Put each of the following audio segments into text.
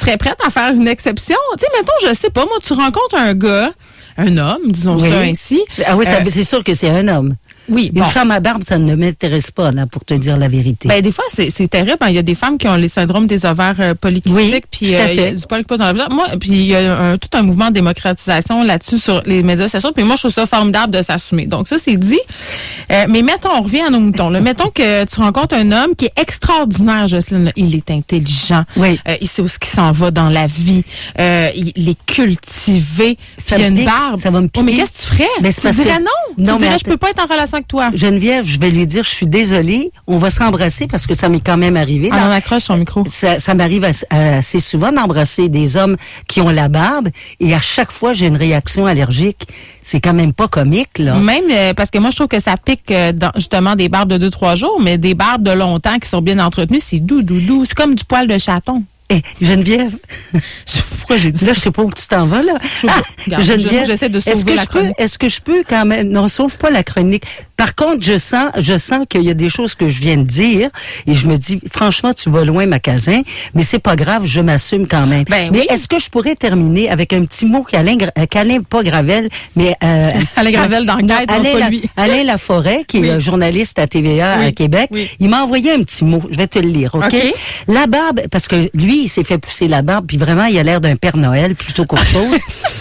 serais prête à faire une exception. Tu sais, mettons, je sais pas, moi, tu rencontres un homme, disons ça ainsi. Ah oui, c'est sûr que c'est un homme. Oui, Une femme à barbe, ça ne m'intéresse pas, là, pour te dire la vérité. Ben, des fois, c'est terrible. Il y a des femmes qui ont les syndromes des ovaires polykystiques. Puis, il y a du poil qui passe dans la vagin. Moi, puis il y a tout un mouvement de démocratisation là-dessus sur les médias sociaux. Puis moi, je trouve ça formidable de s'assumer. Donc, ça, c'est dit. Mais mettons, on revient à nos moutons. Là. Mettons que tu rencontres un homme qui est extraordinaire, Jocelyne. Il est intelligent. Oui. Il sait où ce qui s'en va dans la vie. Il est cultivé. Puis il a une barbe. Ça va me piquer. Oh, mais qu'est-ce que tu ferais? Mais tu dirais non. Tu dirais, je peux pas être en relation avec toi. Geneviève, je vais lui dire, je suis désolée, on va s'embrasser parce que ça m'est quand même arrivé. On accroche son micro. Ça m'arrive assez souvent d'embrasser des hommes qui ont la barbe et à chaque fois, j'ai une réaction allergique. C'est quand même pas comique, là. Même parce que moi, je trouve que ça pique justement des barbes de 2-3 jours, mais des barbes de longtemps qui sont bien entretenues, c'est doux. C'est comme du poil de chaton. Geneviève, pourquoi j'ai dit là, je sais pas où tu t'en vas, là. Geneviève, j'essaie de sauver la chronique. Est-ce que je peux quand même, non, sauve pas la chronique. Par contre, je sens qu'il y a des choses que je viens de dire et je me dis, franchement, tu vas loin, ma casin, mais c'est pas grave, je m'assume quand même. Mais est-ce que je pourrais terminer avec un petit mot qu'Alain pas Gravel, mais, Alain Gravel d'enquête, pas lui. Alain Laforêt, qui est journaliste à TVA à Québec, il m'a envoyé un petit mot. Je vais te le lire, OK? La barbe, parce que lui, il s'est fait pousser la barbe, puis vraiment, il a l'air d'un Père Noël plutôt qu'autre chose.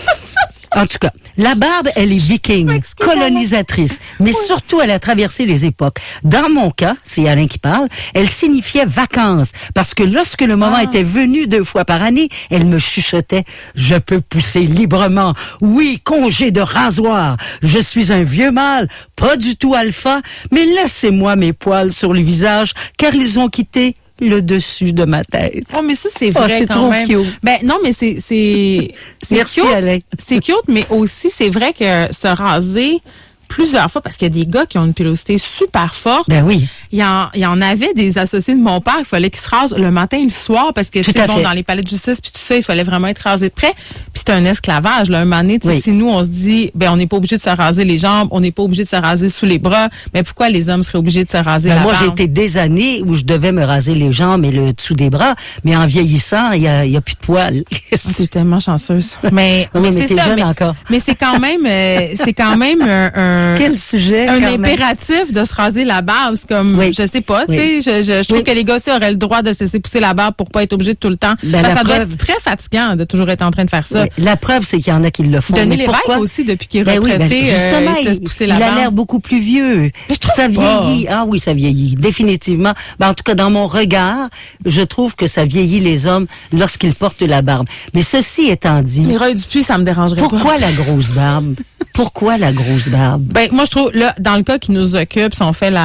En tout cas, la barbe, elle est viking, colonisatrice, mais surtout, elle a traversé les époques. Dans mon cas, c'est Alain qui parle, elle signifiait vacances, parce que lorsque le moment était venu 2 fois par année, elle me chuchotait, je peux pousser librement. Oui, congé de rasoir. Je suis un vieux mâle, pas du tout alpha, mais laissez-moi mes poils sur le visage, car ils ont quitté le dessus de ma tête. Oh, mais ça, c'est vrai c'est quand trop même. Cute. Ben, non, mais c'est Merci, cute. Alain. C'est cute, mais aussi, c'est vrai que se raser plusieurs fois, parce qu'il y a des gars qui ont une pilosité super forte. Ben oui. Il y en avait des associés de mon père, il fallait qu'ils se rasent le matin et le soir, parce que, tu sais, bon, dans les palais de justice, puis tout ça, il fallait vraiment être rasé de près. Puis c'est un esclavage, là. Un moment donné, tu sais, si nous, on se dit, ben, on n'est pas obligé de se raser les jambes, on n'est pas obligé de se raser sous les bras, mais pourquoi les hommes seraient obligés de se raser la moi, barbe? j'ai été des années où je devais me raser les jambes et le dessous des bras, mais en vieillissant, il y a plus de poils. C'est tellement chanceuse. Mais c'est t'es ça, jeune encore. mais c'est quand même un Quel sujet, un impératif de se raser la barbe. C'est comme, je sais pas, tu sais, je trouve que les gars aussi auraient le droit de se laisser pousser la barbe pour pas être obligés de tout le temps. Ça doit être très fatigant de toujours être en train de faire ça. La preuve, c'est qu'il y en a qui le font. Denis Lévesque aussi, depuis qu'il est retraité, justement, il se laisse pousser la barbe. Il a l'air beaucoup plus vieux. Ça vieillit. Ah oui, ça vieillit, définitivement. Ben, en tout cas, dans mon regard, je trouve que ça vieillit les hommes lorsqu'ils portent la barbe. Mais ceci étant dit... Mireille Dupuis, ça me dérangerait pas. Pourquoi la grosse barbe? Pourquoi la grosse barbe? Ben, moi, je trouve, là, dans le cas qui nous occupe, si on fait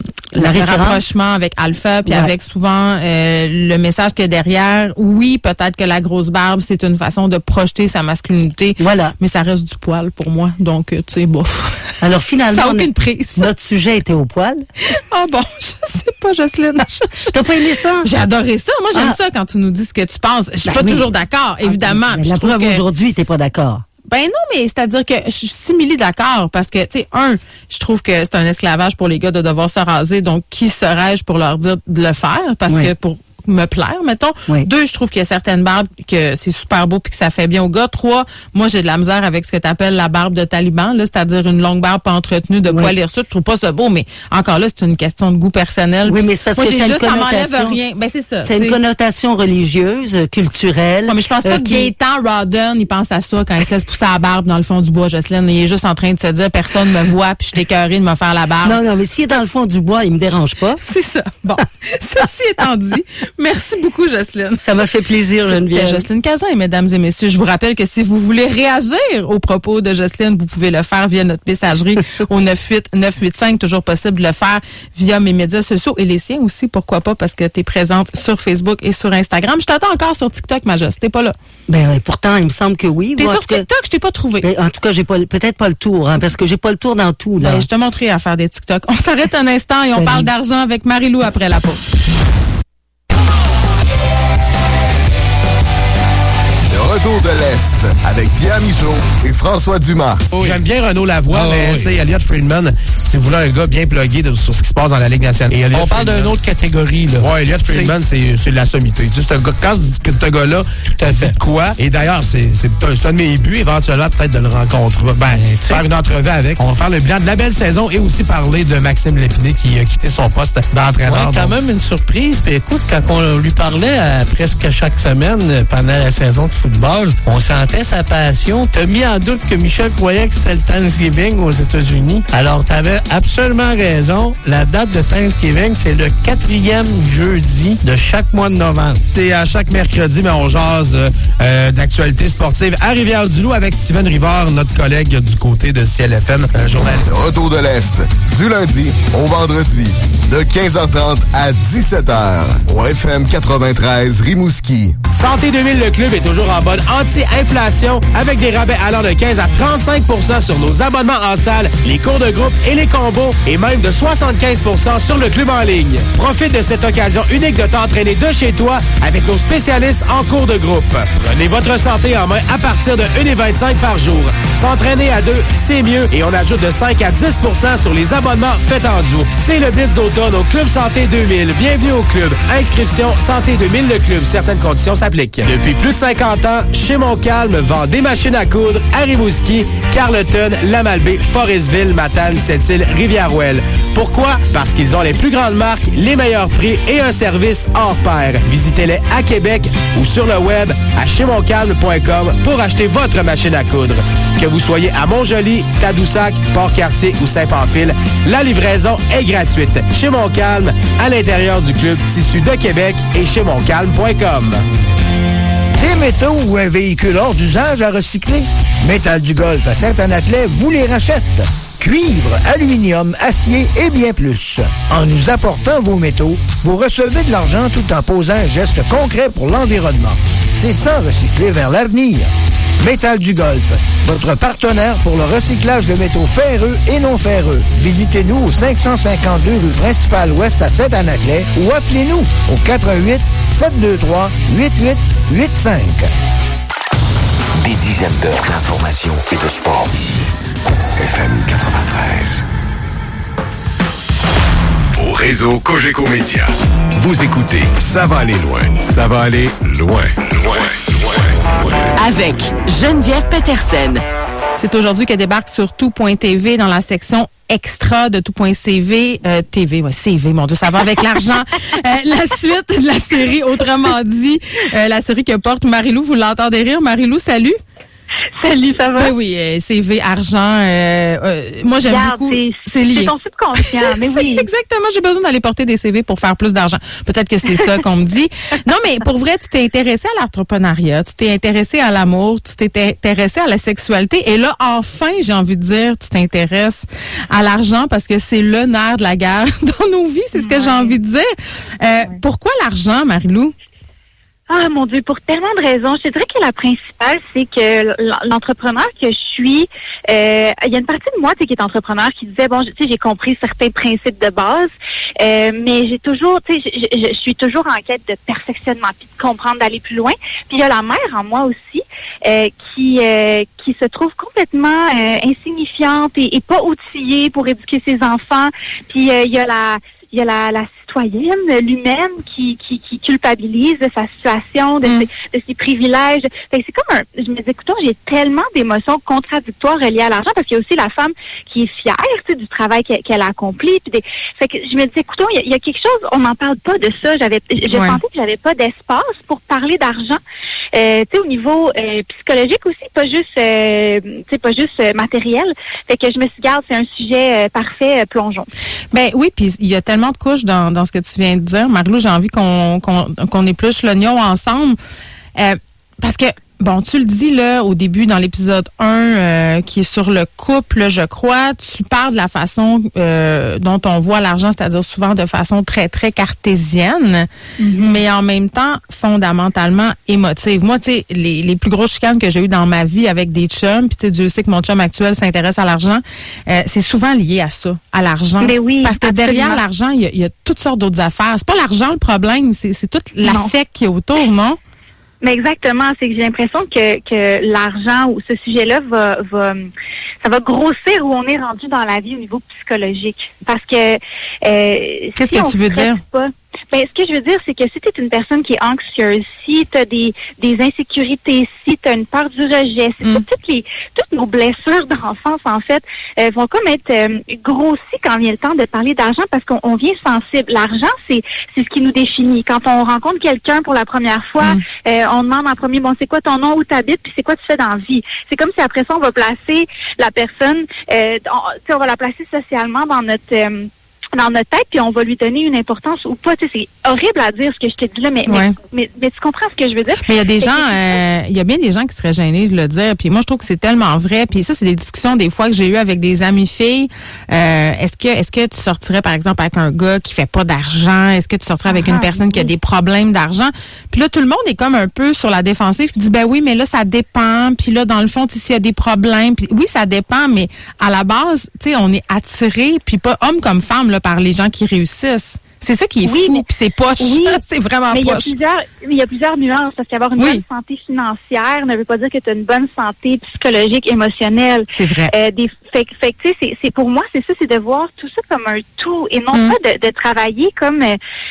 le rapprochement avec Alpha, puis avec souvent le message qu'il y a derrière, oui, peut-être que la grosse barbe, c'est une façon de projeter sa masculinité. Voilà. Mais ça reste du poil pour moi. Donc, tu sais, bof. Alors, finalement, ça n'a aucune prise. Notre sujet était au poil. Ah bon, je sais pas, Jocelyne. T'as pas aimé ça? J'ai adoré ça. Moi, j'aime ça quand tu nous dis ce que tu penses. Je suis pas toujours d'accord, évidemment. Mais la preuve aujourd'hui, t'es pas d'accord. Ben non, mais c'est-à-dire que je suis simili d'accord parce que, tu sais, je trouve que c'est un esclavage pour les gars de devoir se raser. Donc, qui serais-je pour leur dire de le faire? Parce que pour me plaire, mettons. 2, je trouve qu'il y a certaines barbes que c'est super beau puis que ça fait bien aux gars. 3, moi, j'ai de la misère avec ce que tu appelles la barbe de taliban, là, c'est-à-dire une longue barbe pas entretenue de poils hirsutes. Je trouve pas ça beau, mais encore là, c'est une question de goût personnel. Oui, mais c'est parce moi, que c'est juste, ça m'enlève rien. Ben, c'est ça. C'est une connotation religieuse, culturelle. Ouais, mais je pense pas que Gaétan Rodden, il pense à ça quand il se laisse pousser la barbe dans le fond du bois, Jocelyne. Il est juste en train de se dire, personne me voit puis je suis écœurée de me faire la barbe. Non, mais s'il est dans le fond du bois, il me dérange pas. C'est ça. Bon. Ceci étant dit, merci beaucoup, Jocelyne. Ça m'a fait plaisir, Geneviève. Jocelyne Cazin, et mesdames et messieurs, je vous rappelle que si vous voulez réagir aux propos de Jocelyne, vous pouvez le faire via notre messagerie au 98985. Toujours possible de le faire via mes médias sociaux et les siens aussi, pourquoi pas, parce que tu es présente sur Facebook et sur Instagram. Je t'attends encore sur TikTok, ma Joss. T'es pas là. Ben, pourtant, il me semble que oui. T'es sur TikTok, je t'ai pas trouvé. Ben, en tout cas, j'ai peut-être pas le tour, parce que j'ai pas le tour dans tout, là. Ben, je te montrerai à faire des TikTok. On s'arrête un instant et on parle d'argent avec Marie-Lou après la pause. Retour de l'Est avec Pierre Michaud et François Dumas. J'aime bien Renaud Lavoie, mais tu sais, Elliott Friedman, si vous voulez un gars bien plugué sur ce qui se passe dans la Ligue nationale. Et on parle d'une autre catégorie, là. Ouais, Elliott Friedman, c'est de la sommité. Tu sais, c'est un gars, quand ce gars-là dit de quoi, et d'ailleurs, c'est un de mes buts, éventuellement, peut-être de le rencontrer. Faire une entrevue avec. On va faire le bilan de la belle saison et aussi parler de Maxime Lépinay qui a quitté son poste d'entraîneur. Ouais, quand même une surprise. Puis écoute, quand on lui parlait presque chaque semaine pendant la saison de football, on sentait sa passion. T'as mis en doute que Michel croyait que c'était le Thanksgiving aux États-Unis. Alors, t'avais absolument raison. La date de Thanksgiving, c'est le 4e jeudi de chaque mois de novembre. Et à chaque mercredi, mais on jase d'actualité sportive à Rivière-du-Loup avec Steven Rivard, notre collègue du côté de CLFM, journaliste. Retour de l'Est, du lundi au vendredi, de 15h30 à 17h, au FM 93 Rimouski. Santé 2000, le club est toujours en mode anti-inflation avec des rabais allant de 15 à 35% sur nos abonnements en salle, les cours de groupe et les combos et même de 75% sur le club en ligne. Profite de cette occasion unique de t'entraîner de chez toi avec nos spécialistes en cours de groupe. Prenez votre santé en main à partir de 1,25 par jour. S'entraîner à deux, c'est mieux et on ajoute de 5 à 10% sur les abonnements faits en duo. C'est le Blitz d'automne au Club Santé 2000. Bienvenue au club. Inscription Santé 2000 le club. Certaines conditions s'appliquent. Depuis plus de 50 ans, Chez Montcalm vend des machines à coudre à Rimouski, Carleton, Lamalbaie, Forestville, Matane, Sept-Îles, Rivière-Ouelle. Pourquoi? Parce qu'ils ont les plus grandes marques, les meilleurs prix et un service hors pair. Visitez-les à Québec ou sur le web à chemontcalm.com pour acheter votre machine à coudre. Que vous soyez à Montjoly, Tadoussac, Port-Cartier ou Saint-Pamphile, la livraison est gratuite. Chez Montcalm, à l'intérieur du club Tissu de Québec et chemontcalm.com. Des métaux ou un véhicule hors d'usage à recycler? Métal du Golfe à Saint-Anaclet vous les rachète. Cuivre, aluminium, acier et bien plus. En nous apportant vos métaux, vous recevez de l'argent tout en posant un geste concret pour l'environnement. C'est ça, recycler vers l'avenir. Métal du Golfe, votre partenaire pour le recyclage de métaux ferreux et non ferreux. Visitez-nous au 552 rue Principale Ouest à Saint-Anaclet ou appelez-nous au 88 723 8885. Des dizaines d'heures d'informations et de sport. FM 93. Au réseau Cogeco Média. Vous écoutez Ça va aller loin. Ça va aller loin, loin, loin, loin. Avec Geneviève Petersen. C'est aujourd'hui qu'elle débarque sur tout.tv dans la section extra de tout.cv. CV, mon Dieu, ça va avec l'argent. La suite de la série, autrement dit, la série que porte Marie-Lou. Vous l'entendez rire. Marie-Lou, salut. Salut, ça va? Oui, CV, argent. Moi, j'aime beaucoup. C'est lié. C'est ton subconscient, mais oui. Exactement, j'ai besoin d'aller porter des CV pour faire plus d'argent. Peut-être que c'est ça qu'on me dit. Non, mais pour vrai, tu t'es intéressé à l'entrepreneuriat, tu t'es intéressé à l'amour, tu t'es intéressé à la sexualité. Et là, enfin, j'ai envie de dire, tu t'intéresses à l'argent parce que c'est le nerf de la guerre dans nos vies, c'est ce que j'ai envie de dire. Pourquoi l'argent, Marie-Lou? Ah, mon Dieu, pour tellement de raisons. Je te dirais que la principale, c'est que l'entrepreneur que je suis, il y a une partie de moi qui est entrepreneur qui disait, bon, tu sais, j'ai compris certains principes de base, mais j'ai toujours, tu sais, je suis toujours en quête de perfectionnement, puis de comprendre, d'aller plus loin. Puis il y a la mère en moi aussi, qui se trouve complètement insignifiante et pas outillée pour éduquer ses enfants. Puis il y a la citoyenne, l'humaine qui culpabilise de sa situation, de ses privilèges. Fait que c'est comme je me dis, écoutons, j'ai tellement d'émotions contradictoires reliées à l'argent parce qu'il y a aussi la femme qui est fière, tu sais, du travail qu'elle a accompli. Fait que je me dis, écoutons, il y a quelque chose, on n'en parle pas de ça. Je sentais que j'avais pas d'espace pour parler d'argent. Tu sais, au niveau psychologique aussi, pas juste matériel. Fait que je me suis dit, garde, c'est un sujet parfait, plongeons. Ben oui, puis il y a tellement de couches dans ce que tu viens de dire. Marie-Lou, j'ai envie qu'on épluche l'oignon ensemble. Parce que, bon, tu le dis là au début dans l'épisode 1 qui est sur le couple, je crois, tu parles de la façon dont on voit l'argent, c'est-à-dire souvent de façon très, très cartésienne, mais en même temps fondamentalement émotive. Moi, tu sais, les plus grosses chicanes que j'ai eues dans ma vie avec des chums, puis tu sais, Dieu sait que mon chum actuel s'intéresse à l'argent, c'est souvent lié à ça, à l'argent. Mais oui, parce que absolument. derrière l'argent, il y a toutes sortes d'autres affaires. C'est pas l'argent le problème, c'est tout l'affect qui est autour, non? Mais exactement, c'est que j'ai l'impression que l'argent ou ce sujet-là va ça va grossir où on est rendu dans la vie au niveau psychologique. Parce que qu'est-ce que tu veux dire? Ce que je veux dire, c'est que si tu es une personne qui est anxieuse, si tu as des insécurités, si tu as une peur du rejet, toutes nos blessures d'enfance, en fait, vont comme être grossies quand vient le temps de parler d'argent parce qu'on vient sensible. L'argent, c'est ce qui nous définit. Quand on rencontre quelqu'un pour la première fois, on demande en premier, bon, c'est quoi ton nom, où tu habites, puis c'est quoi tu fais dans la vie. C'est comme si après ça, on va placer la personne, on va la placer socialement dans notre tête, puis on va lui donner une importance ou pas. Tu sais, c'est horrible à dire ce que je t'ai dit là, mais tu comprends ce que je veux dire? Mais il y a des gens, il y a bien des gens qui seraient gênés de le dire, puis moi, je trouve que c'est tellement vrai. Puis ça, c'est des discussions des fois que j'ai eues avec des amis filles. Est-ce que tu sortirais, par exemple, avec un gars qui fait pas d'argent? Est-ce que tu sortirais avec une personne qui a des problèmes d'argent? Puis là, tout le monde est comme un peu sur la défensive, puis dit, ben oui, mais là, ça dépend. Puis là, dans le fond, s'il y a des problèmes, puis oui, ça dépend, mais à la base, tu sais, on est attiré, puis pas homme comme femme, là, par les gens qui réussissent. C'est ça qui est fou, puis c'est poche. Oui, c'est vraiment poche. Il y a plusieurs nuances, parce qu'avoir une bonne santé financière ne veut pas dire que tu as une bonne santé psychologique, émotionnelle. C'est vrai. Fait que tu sais, c'est pour moi, c'est ça, c'est de voir tout ça comme un tout et non pas de travailler comme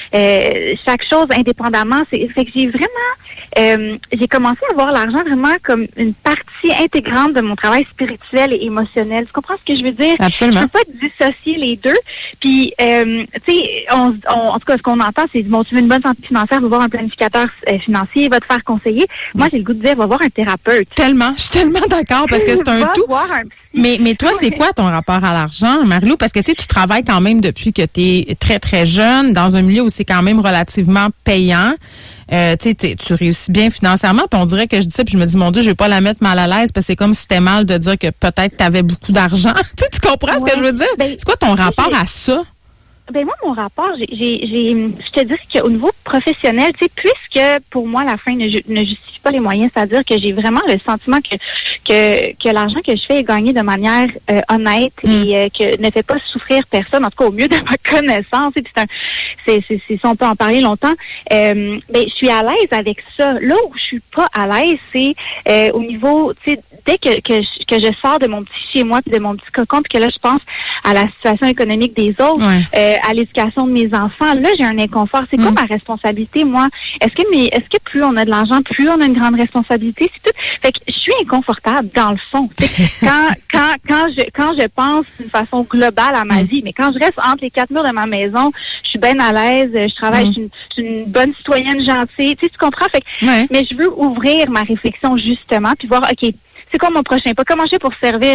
chaque chose indépendamment. Fait que j'ai vraiment, j'ai commencé à voir l'argent vraiment comme une partie intégrante de mon travail spirituel et émotionnel. Tu comprends ce que je veux dire? Absolument. Je peux pas dissocier les deux. Puis, tu sais, en tout cas, ce qu'on entend, c'est, bon, tu veux une bonne santé financière, va voir un planificateur financier, va te faire conseiller. Moi, j'ai le goût de dire, va voir un thérapeute. Tellement, je suis tellement d'accord, parce que c'est un tout. Mais toi, c'est quoi ton rapport à l'argent, Marie-Lou? Parce que tu travailles quand même depuis que tu es très, très jeune, dans un milieu où c'est quand même relativement payant. Tu réussis bien financièrement, puis on dirait que je dis ça, puis je me dis, mon Dieu, je vais pas la mettre mal à l'aise, parce que c'est comme si c'était mal de dire que peut-être tu avais beaucoup d'argent. Tu comprends ce que je veux dire? C'est quoi ton rapport à ça? Ben moi, mon rapport, je te dis qu'au niveau professionnel, tu sais, puisque pour moi, la fin ne justifie pas les moyens, c'est-à-dire que j'ai vraiment le sentiment que l'argent que je fais est gagné de manière honnête et que ne fait pas souffrir personne, en tout cas au mieux de ma connaissance. Et puis si on peut en parler longtemps, ben je suis à l'aise avec ça. Là où je suis pas à l'aise, c'est au niveau, tu sais, dès que je sors de mon petit chez moi puis de mon petit cocon, puis que là je pense à la situation économique des autres, à l'éducation de mes enfants, là j'ai un inconfort. C'est quoi ma responsabilité, moi? Est-ce que plus on a de l'argent, plus on a une grande responsabilité? C'est tout. Fait que je suis inconfortable dans le fond. quand je pense d'une façon globale à ma vie, mais quand je reste entre les quatre murs de ma maison, je suis bien à l'aise, je travaille, je suis une bonne citoyenne gentille. Tu comprends? Fait que, mais je veux ouvrir ma réflexion justement, puis voir, OK, c'est quoi mon prochain pas? Comment je fais pour servir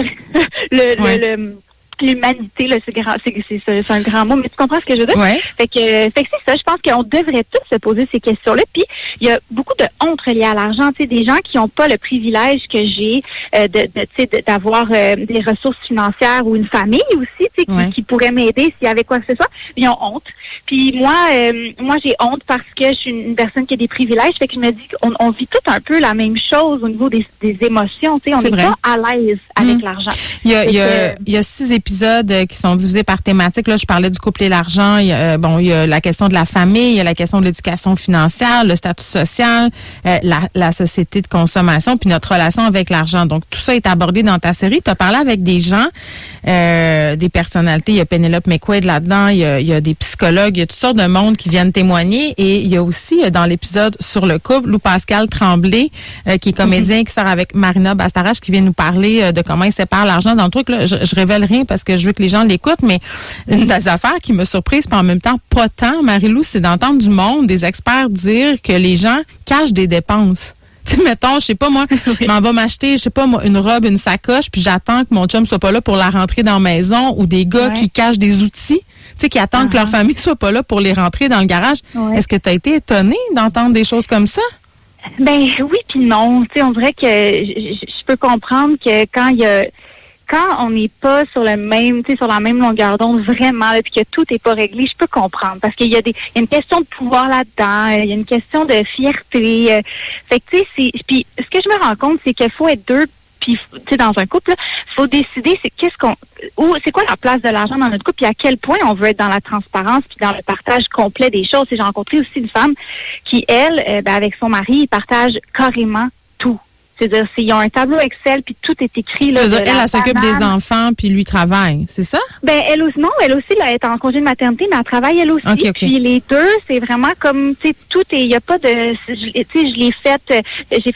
l'humanité, là, c'est un grand mot, mais tu comprends ce que je veux dire? Fait que c'est ça, je pense qu'on devrait tous se poser ces questions-là. Puis il y a beaucoup de honte reliée à l'argent, tu sais, des gens qui n'ont pas le privilège que j'ai d'avoir des ressources financières ou une famille aussi, tu sais, qui pourrait m'aider s'il y avait quoi que ce soit. Ils ont honte. Puis moi j'ai honte parce que je suis une personne qui a des privilèges, fait que je me dis qu'on vit tout un peu la même chose au niveau des émotions, tu sais, on n'est pas à l'aise avec l'argent. Il y a 6 épisodes qui sont divisés par thématique. Là, je parlais du couple et l'argent. Il y a la question de la famille, il y a la question de l'éducation financière, le statut social, la société de consommation, puis notre relation avec l'argent. Donc, tout ça est abordé dans ta série. Tu as parlé avec des gens, des personnalités. Il y a Penelope McQuaid là-dedans, il y a des psychologues, il y a toutes sortes de monde qui viennent témoigner. Et il y a aussi, dans l'épisode sur le couple, Lou Pascal Tremblay, qui est comédien, qui sort avec Marina Bastarache, qui vient nous parler de comment ils séparent l'argent dans le truc. Là, je révèle rien parce que je veux que les gens l'écoutent, mais une des affaires qui me surprise, puis en même temps pas tant, Marie-Lou, c'est d'entendre du monde, des experts dire que les gens cachent des dépenses. Tu sais, mettons, je sais pas moi, m'en va m'acheter, je sais pas moi, une robe, une sacoche, puis j'attends que mon chum soit pas là pour la rentrer dans la maison, ou des gars qui cachent des outils, tu sais, qui attendent que leur famille soit pas là pour les rentrer dans le garage. Est-ce que tu as été étonnée d'entendre des choses comme ça? Ben oui puis non. Tu sais, on dirait que je peux comprendre que quand on n'est pas sur le même, tu sais, sur la même longueur d'onde vraiment, puis que tout n'est pas réglé, je peux comprendre parce qu'il y a une question de pouvoir là-dedans, il y a une question de fierté. Fait que tu sais, puis ce que je me rends compte, c'est qu'il faut être deux. Puis, tu sais, dans un couple, il faut décider c'est quoi la place de l'argent dans notre couple, puis à quel point on veut être dans la transparence, puis dans le partage complet des choses. J'ai rencontré aussi une femme qui, elle, avec son mari, il partage carrément tout. C'est-à-dire, ils ont un tableau Excel, puis tout est écrit. Là, elle s'occupe des enfants, puis lui travaille, c'est ça? Ben, elle aussi, là, elle est en congé de maternité, mais elle travaille elle aussi. Okay. Puis les deux, c'est vraiment comme, tu sais, tout est, il n'y a pas de, tu sais, j'ai fait